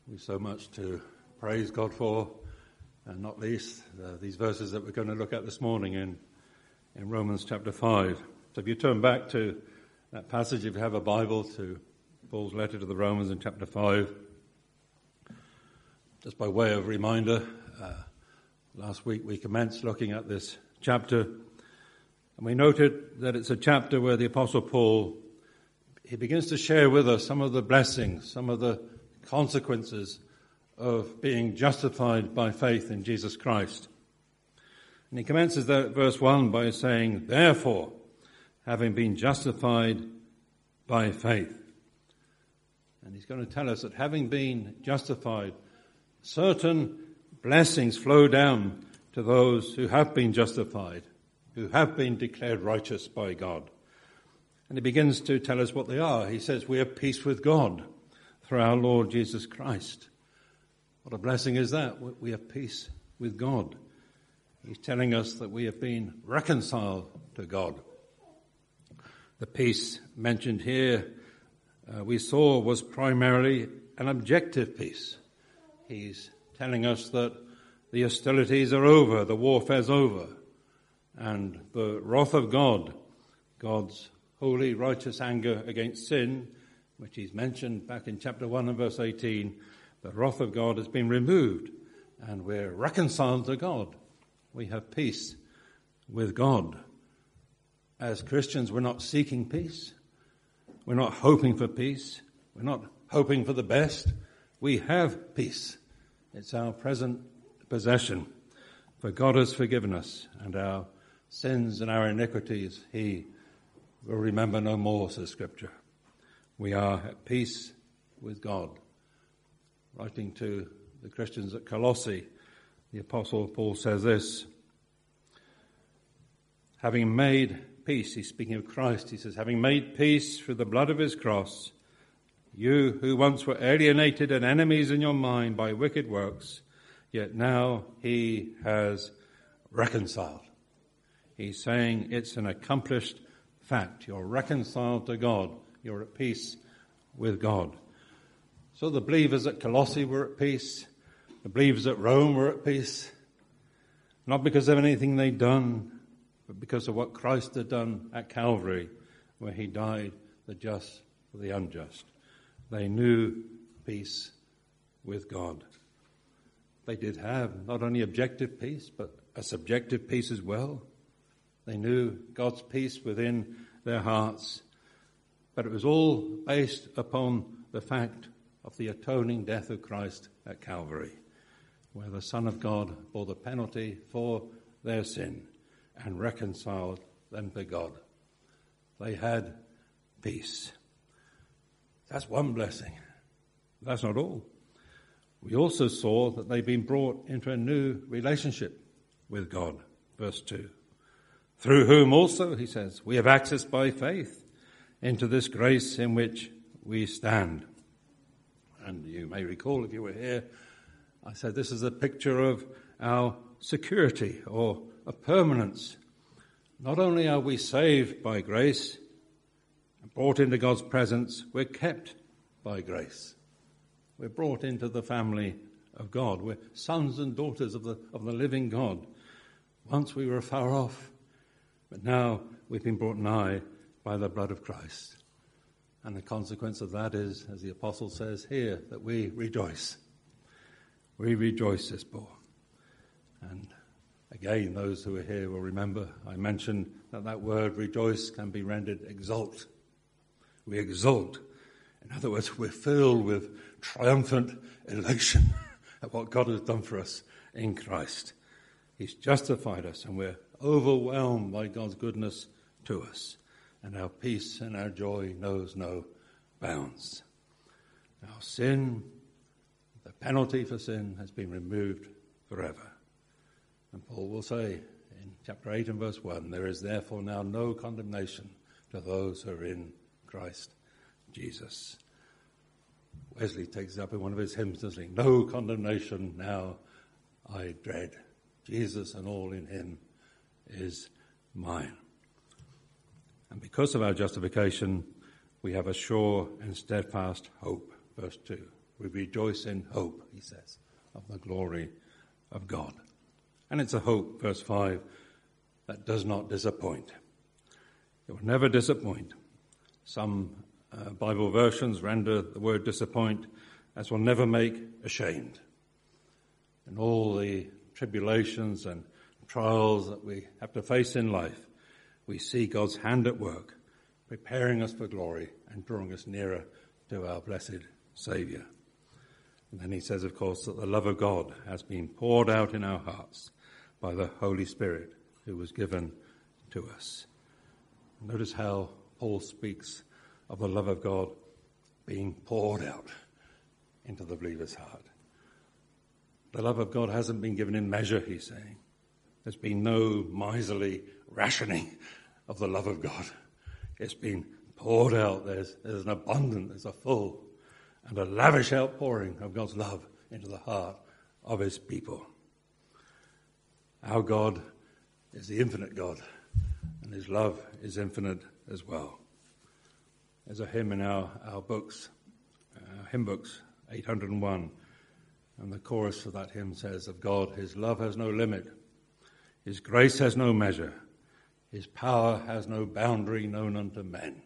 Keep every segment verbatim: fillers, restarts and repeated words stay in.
We've so much to praise God for, and not least uh, these verses that we're going to look at this morning in, in Romans chapter five. So if you turn back to that passage, if you have a Bible, to Paul's letter to the Romans in chapter five, just by way of reminder, uh, last week we commenced looking at this chapter, and we noted that it's a chapter where the Apostle Paul, he begins to share with us some of the blessings, some of the consequences of being justified by faith in Jesus Christ. And he commences that verse one by saying, therefore, having been justified by faith. And he's going to tell us that having been justified, certain blessings flow down to those who have been justified, who have been declared righteous by God. And he begins to tell us what they are. He says, we have peace with God through our Lord Jesus Christ. What a blessing is that? We have peace with God. He's telling us that we have been reconciled to God. The peace mentioned here, uh, we saw, was primarily an objective peace. He's telling us that the hostilities are over, the warfare's over, and the wrath of God, God's holy, righteous anger against sin, which he's mentioned back in chapter one and verse eighteen, the wrath of God has been removed, and we're reconciled to God. We have peace with God. As Christians, we're not seeking peace. We're not hoping for peace. We're not hoping for the best. We have peace. It's our present possession. For God has forgiven us, and our sins and our iniquities he will remember no more, says Scripture. We are at peace with God. Writing to the Christians at Colossae, the Apostle Paul says this, having made peace, he's speaking of Christ, he says, having made peace through the blood of his cross, you who once were alienated and enemies in your mind by wicked works, yet now he has reconciled. He's saying it's an accomplished fact. You're reconciled to God. You're at peace with God. So the believers at Colossae were at peace. The believers at Rome were at peace. Not because of anything they'd done, but because of what Christ had done at Calvary, where he died the just for the unjust. They knew peace with God. They did have not only objective peace, but a subjective peace as well. They knew God's peace within their hearts. But it was all based upon the fact of the atoning death of Christ at Calvary, where the Son of God bore the penalty for their sin and reconciled them to God. They had peace. That's one blessing. That's not all. We also saw that they've been brought into a new relationship with God. Verse two. Through whom also, he says, we have access by faith into this grace in which we stand. And you may recall, if you were here, I said this is a picture of our security or a permanence. Not only are we saved by grace and brought into God's presence, we're kept by grace. We're brought into the family of God. We're sons and daughters of the, of the living God. Once we were far off, but now we've been brought nigh by the blood of Christ. And the consequence of that is, as the apostle says here, that we rejoice. We rejoice, says Paul. And again, those who are here will remember I mentioned that that word rejoice can be rendered exult. We exult. In other words, we're filled with triumphant elation at what God has done for us in Christ. He's justified us, and we're overwhelmed by God's goodness to us. And our peace and our joy knows no bounds. Our sin, the penalty for sin, has been removed forever. And Paul will say in chapter eight and verse one, there is therefore now no condemnation to those who are in Christ Jesus. Wesley takes it up in one of his hymns, doesn't he? No condemnation now I dread. Jesus and all in him is mine. And because of our justification, we have a sure and steadfast hope. Verse two. We rejoice in hope, he says, of the glory of God. And it's a hope, verse five, that does not disappoint. It will never disappoint. Some uh, Bible versions render the word disappoint as will never make ashamed. And all the tribulations and trials that we have to face in life, we see God's hand at work, preparing us for glory and drawing us nearer to our blessed Saviour. And then he says, of course, that the love of God has been poured out in our hearts by the Holy Spirit who was given to us. Notice how Paul speaks of the love of God being poured out into the believer's heart. The love of God hasn't been given in measure, he's saying. There's been no miserly rationing of the love of God. It's been poured out. There's, there's an abundant, there's a full and a lavish outpouring of God's love into the heart of his people. Our God is the infinite God, and his love is infinite as well. There's a hymn in our, our books, uh, hymn books, eight hundred and one, and the chorus of that hymn says, of God, his love has no limit, his grace has no measure, his power has no boundary known unto men.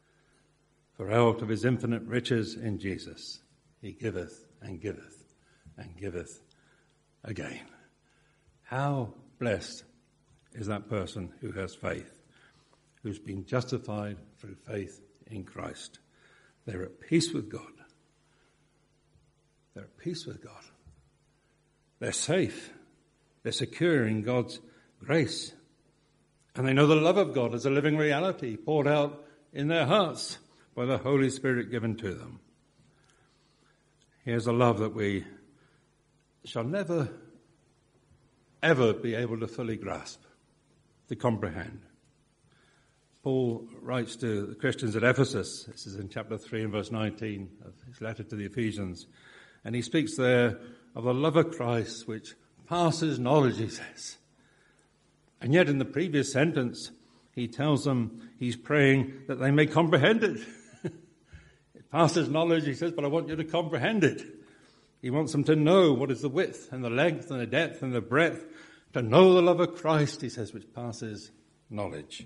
For out of his infinite riches in Jesus, he giveth and giveth and giveth again. How blessed is that person who has faith, who's been justified through faith in Christ. They're at peace with God. They're at peace with God. They're safe. They're secure in God's grace. And they know the love of God as a living reality poured out in their hearts by the Holy Spirit given to them. Here's a love that we shall never, ever be able to fully grasp, to comprehend. Paul writes to the Christians at Ephesus, this is in chapter three and verse nineteen of his letter to the Ephesians, and he speaks there of the love of Christ which passes knowledge, he says. And yet in the previous sentence, he tells them he's praying that they may comprehend it. It passes knowledge, he says, but I want you to comprehend it. He wants them to know what is the width and the length and the depth and the breadth, to know the love of Christ, he says, which passes knowledge.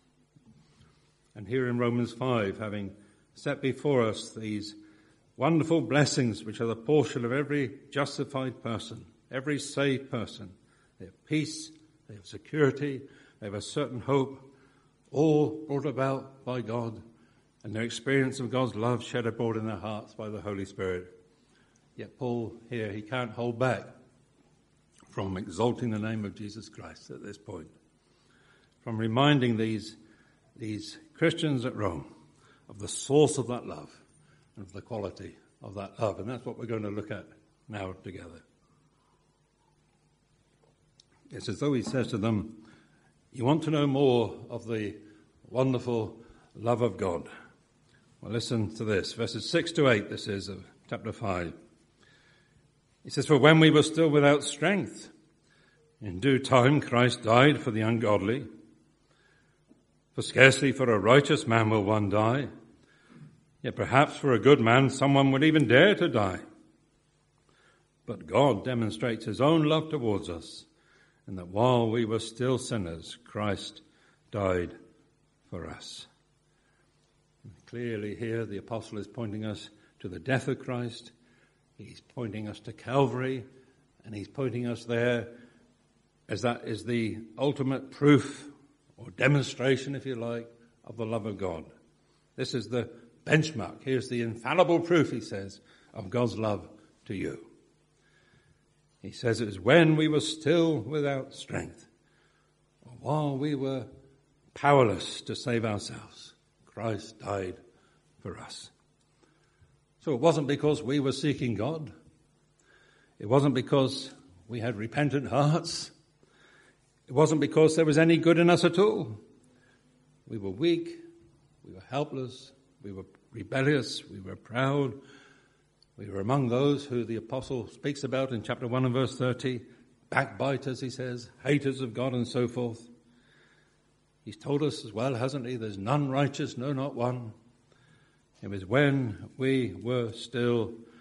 And here in Romans five, having set before us these wonderful blessings which are the portion of every justified person, every saved person, they have peace, they have security, they have a certain hope, all brought about by God, and their experience of God's love shed abroad in their hearts by the Holy Spirit. Yet Paul here, he can't hold back from exalting the name of Jesus Christ at this point, from reminding these, these Christians at Rome of the source of that love and of the quality of that love. And that's what we're going to look at now together. It's as though he says to them, you want to know more of the wonderful love of God? Well, listen to this. Verses six to eight, this is of chapter five. He says, for when we were still without strength, in due time Christ died for the ungodly. For scarcely for a righteous man will one die, yet perhaps for a good man someone would even dare to die. But God demonstrates his own love towards us, in that while we were still sinners, Christ died for us. And clearly here the apostle is pointing us to the death of Christ. He's pointing us to Calvary, and he's pointing us there as that is the ultimate proof or demonstration, if you like, of the love of God. This is the benchmark. Here's the infallible proof, he says, of God's love to you. He says it was when we were still without strength, or while we were powerless to save ourselves, Christ died for us. So it wasn't because we were seeking God. It wasn't because we had repentant hearts. It wasn't because there was any good in us at all. We were weak. We were helpless. We were rebellious. We were proud. We were among those who the apostle speaks about in chapter one and verse thirty. Backbiters, he says, haters of God and so forth. He's told us as well, hasn't he? There's none righteous, no, not one. It was when we were still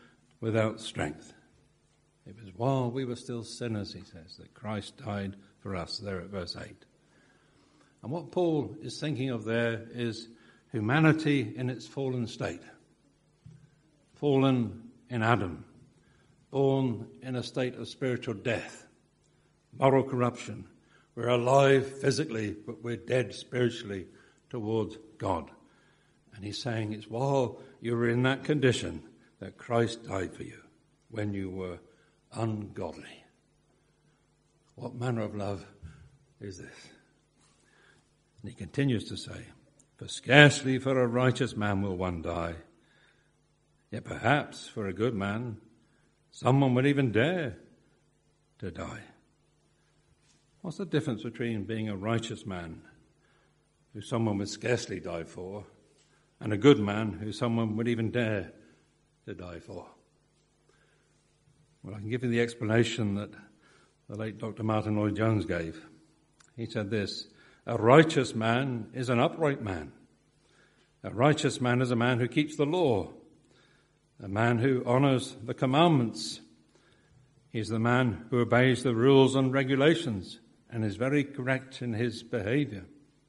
without strength. It was while we were still sinners, he says, that Christ died for us, there at verse eight. And what Paul is thinking of there is humanity in its fallen state. Fallen in Adam, born in a state of spiritual death, moral corruption. We're alive physically, but we're dead spiritually towards God. And he's saying it's while you were in that condition that Christ died for you, when you were ungodly. What manner of love is this? And he continues to say, for scarcely for a righteous man will one die, yet perhaps for a good man someone would even dare to die. What's the difference between being a righteous man, who someone would scarcely die for, and a good man who someone would even dare to die for? Well, I can give you the explanation that the late Doctor Martin Lloyd-Jones gave. He said this: a righteous man is an upright man. A righteous man is a man who keeps the law, a man who honors the commandments. He's the man who obeys the rules and regulations and is very correct in his behavior.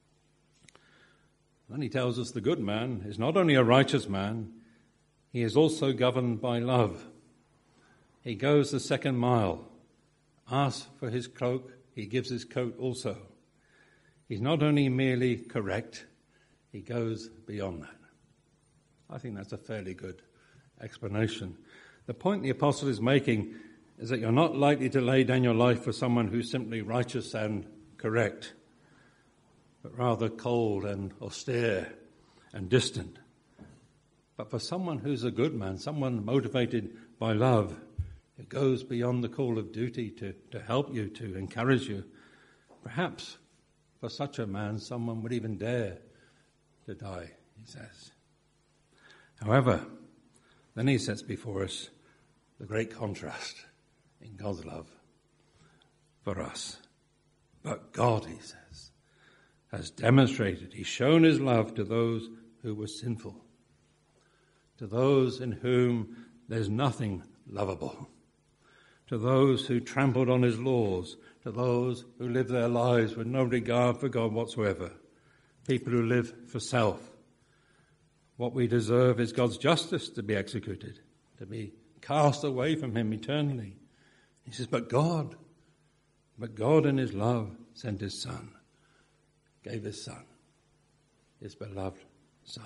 Then he tells us the good man is not only a righteous man, he is also governed by love. He goes the second mile. Asks for his cloak, he gives his coat also. He's not only merely correct, he goes beyond that. I think that's a fairly good explanation. The point the apostle is making is that you're not likely to lay down your life for someone who's simply righteous and correct, but rather cold and austere and distant. But for someone who's a good man, someone motivated by love, who goes beyond the call of duty to, to help you, to encourage you, perhaps for such a man, someone would even dare to die, he says. However, then he sets before us the great contrast in God's love for us. But God, he says, has demonstrated, he's shown his love to those who were sinful, to those in whom there's nothing lovable, to those who trampled on his laws, to those who live their lives with no regard for God whatsoever, people who live for self. What we deserve is God's justice to be executed, to be cast away from him eternally. He says, but God, but God in his love sent his son, gave his son, his beloved son.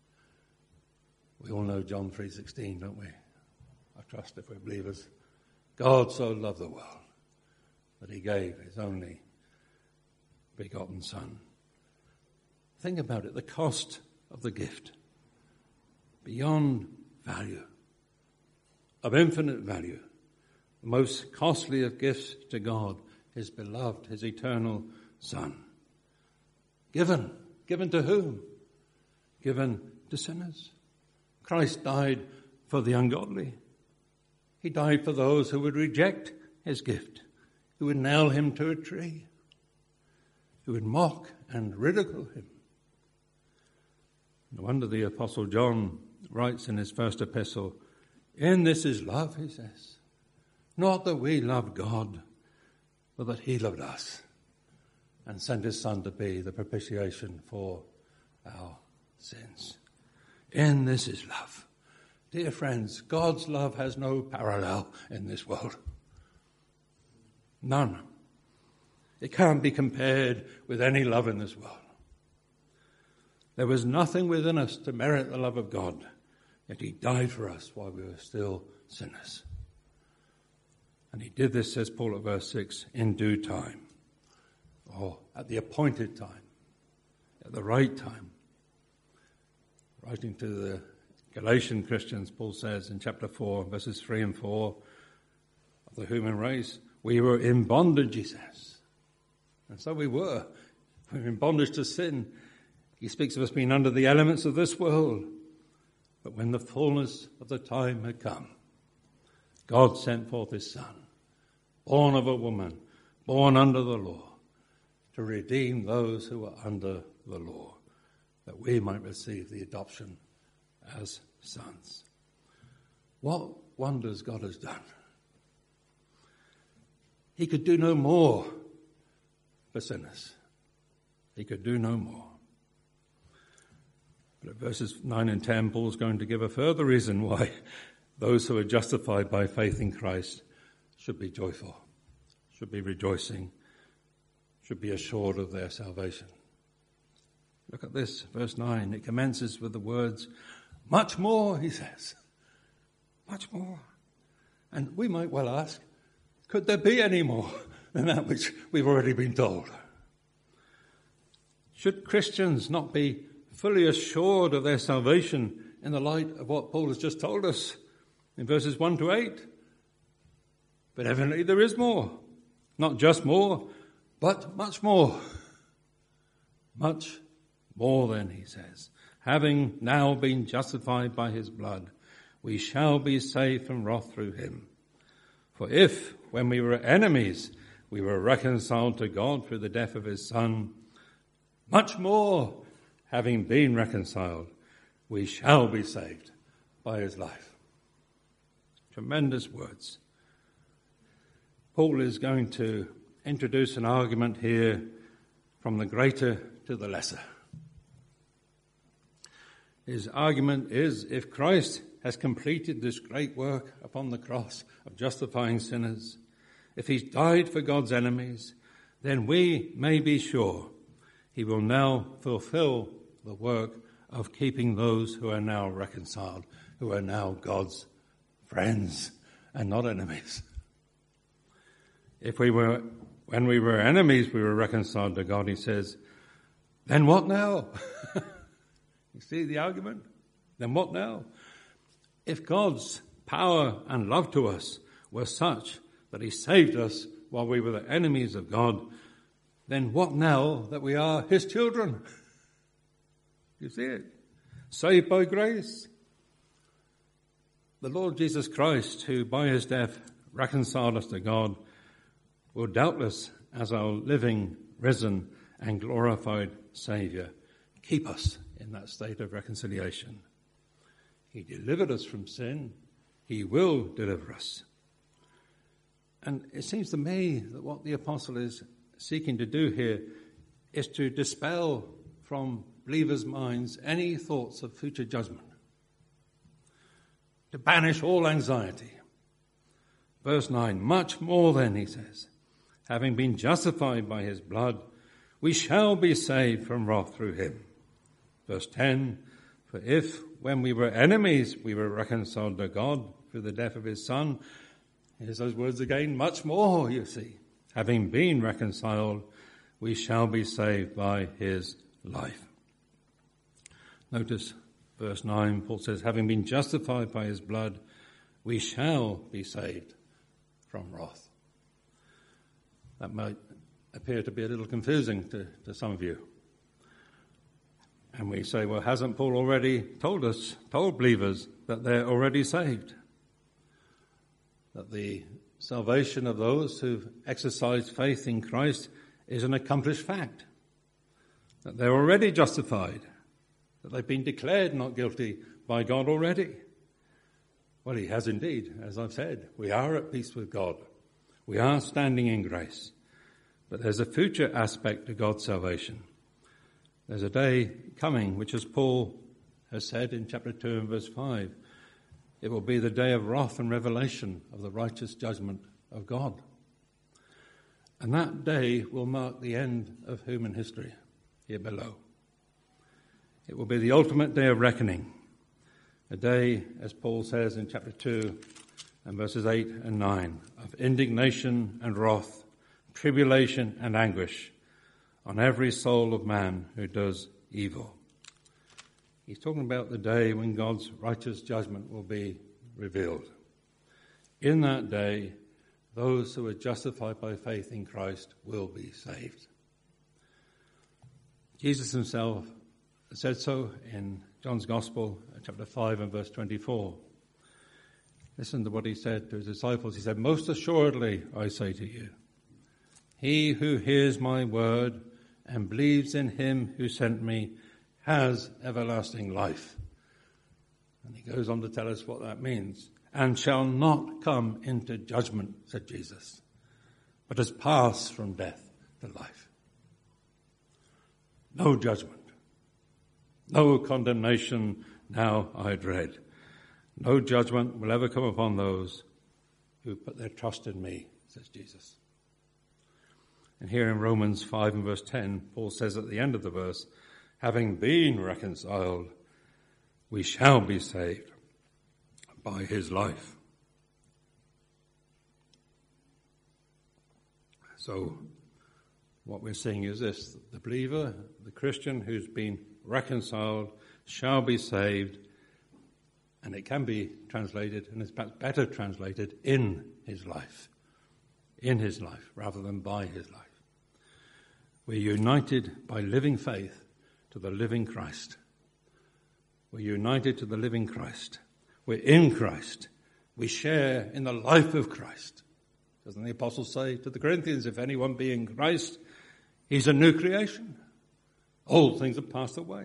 We all know John three sixteen, don't we? I trust if we're believers. God so loved the world that he gave his only begotten son. Think about it, the cost of the gift, beyond value, of infinite value, the most costly of gifts to God, his beloved, his eternal son. Given, given to whom? Given to sinners. Christ died for the ungodly. He died for those who would reject his gift, who would nail him to a tree, who would mock and ridicule him. No wonder the Apostle John writes in his first epistle, in this is love, he says, not that we loved God, but that he loved us and sent his son to be the propitiation for our sins. In this is love. Dear friends, God's love has no parallel in this world. None. It can't be compared with any love in this world. There was nothing within us to merit the love of God, yet he died for us while we were still sinners. And he did this, says Paul at verse six, in due time, or at the appointed time, at the right time. Writing to the Galatian Christians, Paul says in chapter four, verses three and four, of the human race, we were in bondage, he says. And so we were. We were in bondage to sin. He speaks of us being under the elements of this world. But when the fullness of the time had come, God sent forth his son, born of a woman, born under the law, to redeem those who were under the law, that we might receive the adoption as sons. what wonders God has done. He could do no more for sinners. He could do no more. But at verses nine and ten, Paul's going to give a further reason why those who are justified by faith in Christ should be joyful, should be rejoicing, should be assured of their salvation. Look at this, verse nine. It commences with the words, much more, he says. Much more. And we might well ask, could there be any more than that which we've already been told? Should Christians not be fully assured of their salvation in the light of what Paul has just told us in verses one to eight? But evidently there is more. Not just more, but much more. Much more then, he says. Having now been justified by his blood, we shall be saved from wrath through him. For if, when we were enemies, we were reconciled to God through the death of his Son, much more, having been reconciled, we shall be saved by his life. Tremendous words. Paul is going to introduce an argument here from the greater to the lesser. His argument is, if Christ has completed this great work upon the cross of justifying sinners, if he's died for God's enemies, then we may be sure he will now fulfill the work of keeping those who are now reconciled, who are now God's friends and not enemies. If we were, when we were enemies, we were reconciled to God, he says, then what now? You see the argument? Then what now? If God's power and love to us were such that he saved us while we were the enemies of God, then what now that we are his children? You see it? Saved by grace. The Lord Jesus Christ, who by his death reconciled us to God, will doubtless, as our living, risen and glorified Saviour, keep us in that state of reconciliation. He delivered us from sin. He will deliver us. And it seems to me that what the apostle is seeking to do here is to dispel from believers' minds any thoughts of future judgment, to banish all anxiety. Verse nine, much more then, he says, having been justified by his blood, we shall be saved from wrath through him. Verse ten, for if, when we were enemies, we were reconciled to God through the death of his Son, here's those words again, much more, you see. Having been reconciled, we shall be saved by his life. Notice verse nine, Paul says, having been justified by his blood, we shall be saved from wrath. That might appear to be a little confusing to, to some of you. And we say, well, hasn't Paul already told us, told believers, that they're already saved? That the salvation of those who've exercised faith in Christ is an accomplished fact. That they're already justified. That they've been declared not guilty by God already. Well, he has indeed, as I've said. We are at peace with God. We are standing in grace. But there's a future aspect to God's salvation. There's a day coming, which as Paul has said in chapter two and verse five, it will be the day of wrath and revelation of the righteous judgment of God. And that day will mark the end of human history here below. It will be the ultimate day of reckoning. A day, as Paul says in chapter two and verses eight and nine, of indignation and wrath, tribulation and anguish on every soul of man who does evil. He's talking about the day when God's righteous judgment will be revealed. In that day, those who are justified by faith in Christ will be saved. Jesus himself said so in John's Gospel, chapter five and verse twenty-four. Listen to what he said to his disciples. He said, most assuredly, I say to you, he who hears my word and believes in him who sent me has everlasting life And he goes on to tell us what that means. And shall not come into judgment, said Jesus, but has passed from death to life. No judgment. No condemnation now I dread. No judgment will ever come upon those who put their trust in me, says Jesus. And here in Romans five and verse ten, Paul says at the end of the verse, having been reconciled, we shall be saved by his life. So what we're seeing is this: the believer, the Christian who's been reconciled shall be saved, and it can be translated, and it's perhaps better translated, in his life. In his life, rather than by his life. We're united by living faith to the living Christ. We're united to the living Christ. We're in Christ. We share in the life of Christ. Doesn't the apostle say to the Corinthians, if anyone be in Christ, he's a new creation. Old things have passed away.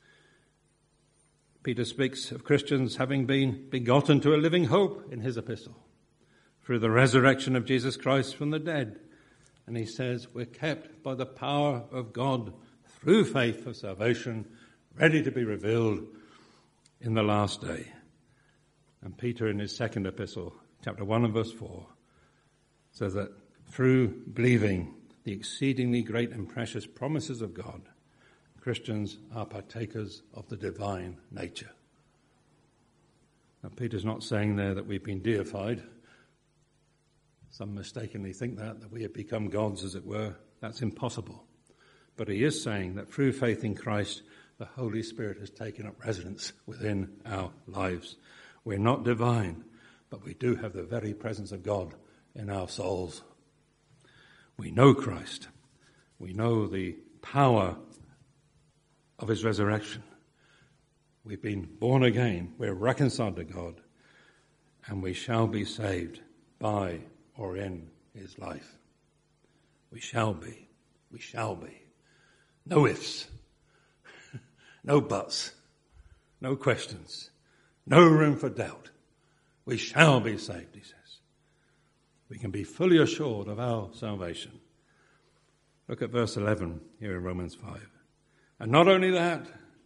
Peter speaks of Christians having been begotten to a living hope in his epistle through the resurrection of Jesus Christ from the dead. And he says we're kept by the power of God through faith for salvation, ready to be revealed in the last day. And Peter in his second epistle, chapter one and verse four, says that through believing the exceedingly great and precious promises of God, Christians are partakers of the divine nature. Now, Peter's not saying there that we've been deified. Some mistakenly think that, that we have become gods, as it were. That's impossible. But he is saying that through faith in Christ, the Holy Spirit has taken up residence within our lives. We're not divine, but we do have the very presence of God in our souls. We know Christ. We know the power of his resurrection. We've been born again. We're reconciled to God. And we shall be saved by or in his life. We shall be. We shall be. No ifs. No buts. No questions. No room for doubt. We shall be saved, he says. We can be fully assured of our salvation. Look at verse eleven here in Romans five. And not only that,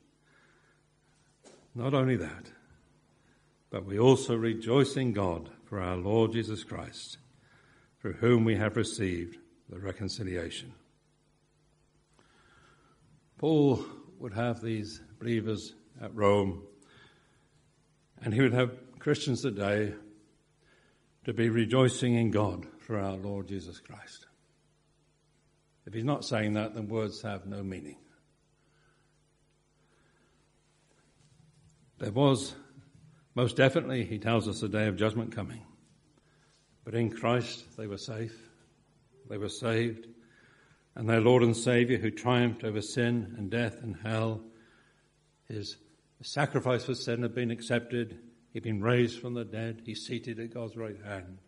not only that, but we also rejoice in God for our Lord Jesus Christ, through whom we have received the reconciliation. Paul would have these believers at Rome, and he would have Christians today to be rejoicing in God for our Lord Jesus Christ. If he's not saying that, then words have no meaning. There was, most definitely, he tells us, a day of judgment coming. But in Christ they were safe, they were saved, and their Lord and Saviour, who triumphed over sin and death and hell, his sacrifice for sin had been accepted, he'd been raised from the dead, he's seated at God's right hand.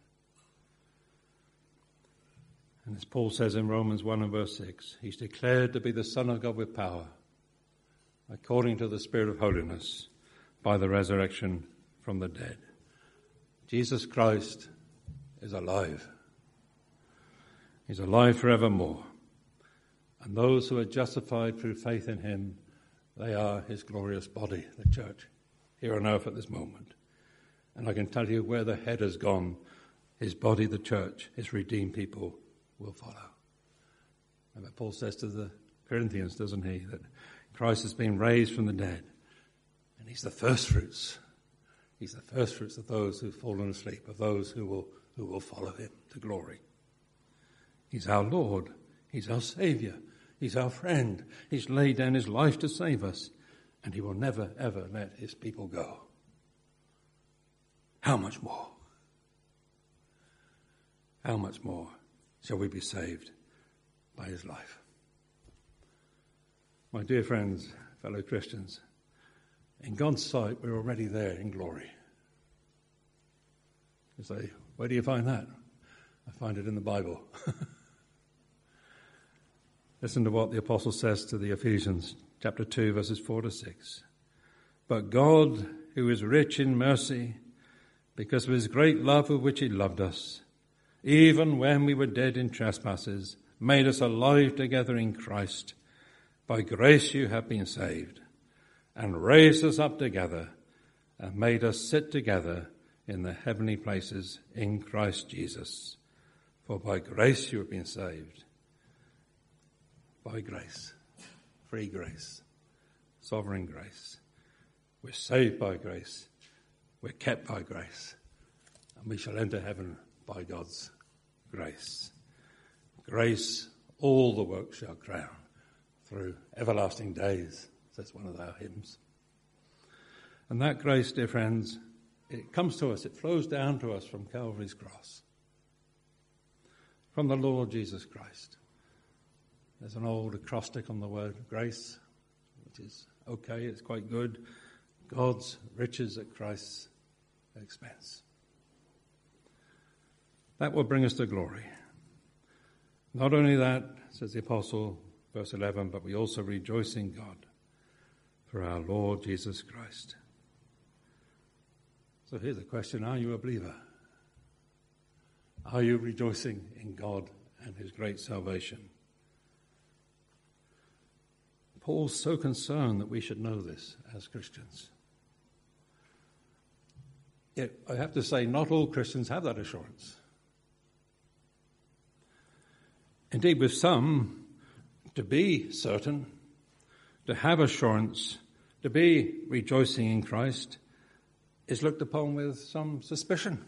And as Paul says in Romans one and verse six, he's declared to be the Son of God with power, according to the Spirit of holiness, by the resurrection from the dead. Jesus Christ is alive. He's alive forevermore. And those who are justified through faith in him, they are his glorious body, the church, here on earth at this moment. And I can tell you where the head has gone, his body, the church, his redeemed people will follow. And that Paul says to the Corinthians, doesn't he, that Christ has been raised from the dead. And he's the first fruits. He's the first fruits of those who've fallen asleep, of those who will who will follow him to glory. He's our Lord. He's our Saviour. He's our friend. He's laid down his life to save us, and he will never, ever let his people go. How much more? How much more shall we be saved by his life? My dear friends, fellow Christians, in God's sight, we're already there in glory. You say, where do you find that? I find it in the Bible. Listen to what the apostle says to the Ephesians, chapter two, verses four to six. But God who is rich in mercy, because of his great love with which he loved us, even when we were dead in trespasses, made us alive together in Christ. By grace you have been saved, and raised us up together, and made us sit together in the heavenly places in Christ Jesus. For by grace you have been saved. By grace. Free grace. Sovereign grace. We're saved by grace. We're kept by grace. And we shall enter heaven by God's grace. Grace, all the works shall crown through everlasting days, says one of our hymns. And that grace, dear friends, it comes to us, it flows down to us from Calvary's cross, from the Lord Jesus Christ. There's an old acrostic on the word grace, which is okay, it's quite good. God's riches at Christ's expense. That will bring us to glory. Not only that, says the Apostle, verse eleven, but we also rejoice in God for our Lord Jesus Christ. So here's the question, are you a believer? Are you rejoicing in God and his great salvation? Paul's so concerned that we should know this as Christians. Yet, I have to say, not all Christians have that assurance. Indeed, with some, to be certain, to have assurance, to be rejoicing in Christ, is looked upon with some suspicion.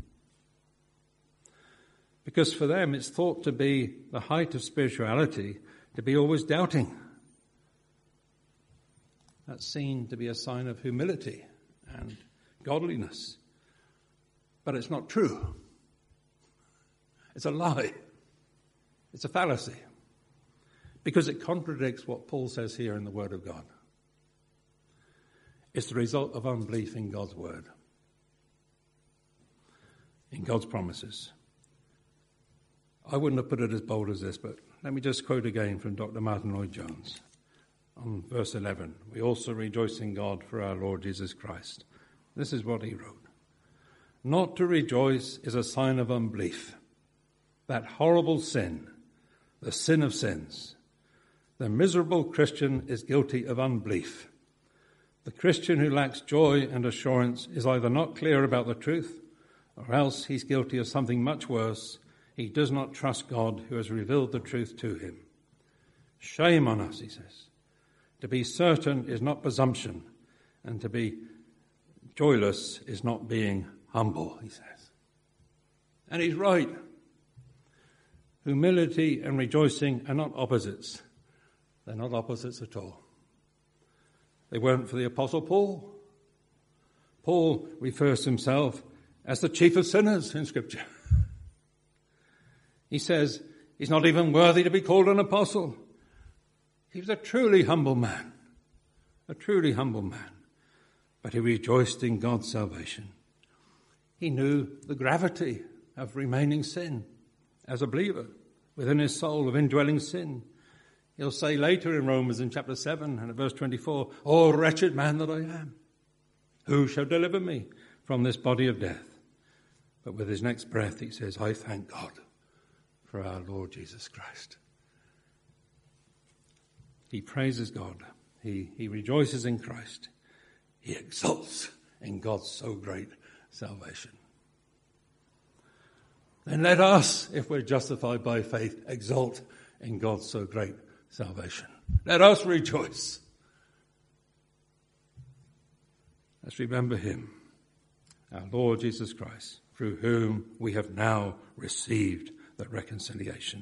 Because for them, it's thought to be the height of spirituality, to be always doubting. That's seen to be a sign of humility and godliness. But it's not true. It's a lie. It's a fallacy. Because it contradicts what Paul says here in the Word of God. It's the result of unbelief in God's Word, in God's promises. I wouldn't have put it as bold as this, but let me just quote again from Doctor Martin Lloyd-Jones on verse eleven. We also rejoice in God for our Lord Jesus Christ. This is what he wrote. Not to rejoice is a sign of unbelief. That horrible sin, the sin of sins. The miserable Christian is guilty of unbelief. The Christian who lacks joy and assurance is either not clear about the truth, or else he's guilty of something much worse. He does not trust God who has revealed the truth to him. Shame on us, he says. To be certain is not presumption, and to be joyless is not being humble, he says. And he's right. Humility and rejoicing are not opposites. They're not opposites at all. They weren't for the Apostle Paul. Paul refers to himself as the chief of sinners in Scripture. He says he's not even worthy to be called an apostle. He was a truly humble man, a truly humble man. But he rejoiced in God's salvation. He knew the gravity of remaining sin as a believer within his soul, of indwelling sin. He'll say later in Romans in chapter seven and at verse twenty-four, "Oh, wretched man that I am, who shall deliver me from this body of death?" But with his next breath he says, "I thank God for our Lord Jesus Christ." He praises God. He, he rejoices in Christ. He exults in God's so great salvation. Then let us, if we're justified by faith, exult in God's so great salvation. Let us rejoice. Let's remember him, our Lord Jesus Christ, through whom we have now received the reconciliation.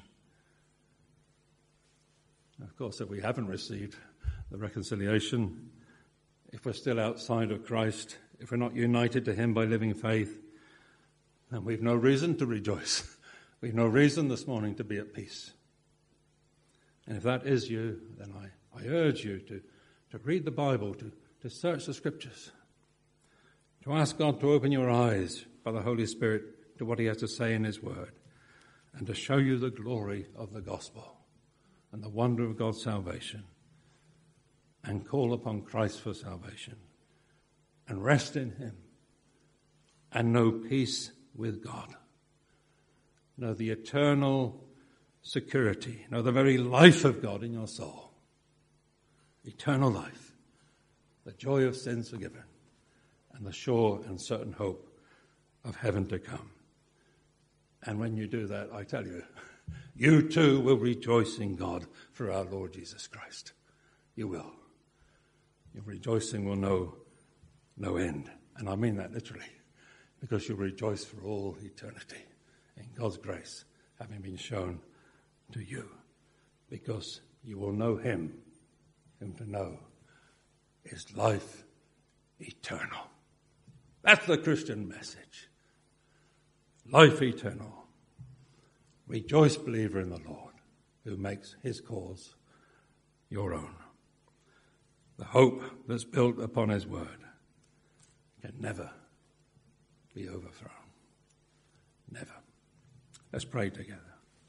Of course, if we haven't received the reconciliation, if we're still outside of Christ, if we're not united to him by living faith, then we've no reason to rejoice. We've no reason this morning to be at peace. And if that is you, then I, I urge you to, to read the Bible, to, to search the Scriptures, to ask God to open your eyes by the Holy Spirit to what he has to say in his word, and to show you the glory of the gospel and the wonder of God's salvation, and call upon Christ for salvation. and rest in him and know peace with God. Know the eternal security, know the very life of God in your soul. Eternal life, the joy of sins forgiven, and the sure and certain hope of heaven to come. And when you do that, I tell you, you too will rejoice in God for our Lord Jesus Christ. You will. Your rejoicing will know no end. And I mean that literally, because you'll rejoice for all eternity in God's grace having been shown to you, because you will know him whom to know is life eternal. That's the Christian message. Life eternal. Rejoice, believer in the Lord, who makes his cause your own. The hope that's built upon his word can never be overthrown. Never. Let's pray together.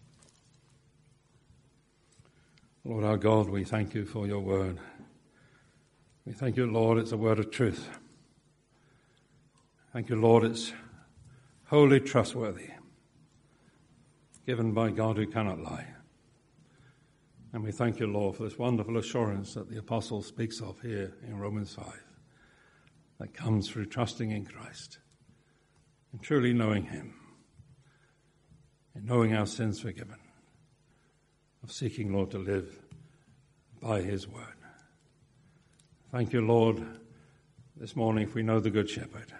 Lord our God, we thank you for your word. We thank you, Lord, it's a word of truth. Thank you, Lord, it's wholly trustworthy, given by God who cannot lie. And we thank you, Lord, for this wonderful assurance that the apostle speaks of here in Romans five, that comes through trusting in Christ and truly knowing him, and knowing our sins forgiven, of seeking, Lord, to live by his word. Thank you, Lord, this morning if we know the Good Shepherd.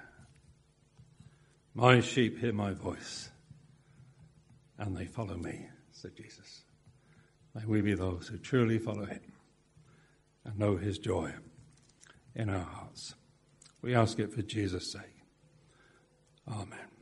My sheep hear my voice, and they follow me, said Jesus. May we be those who truly follow him and know his joy in our hearts. We ask it for Jesus' sake. Amen.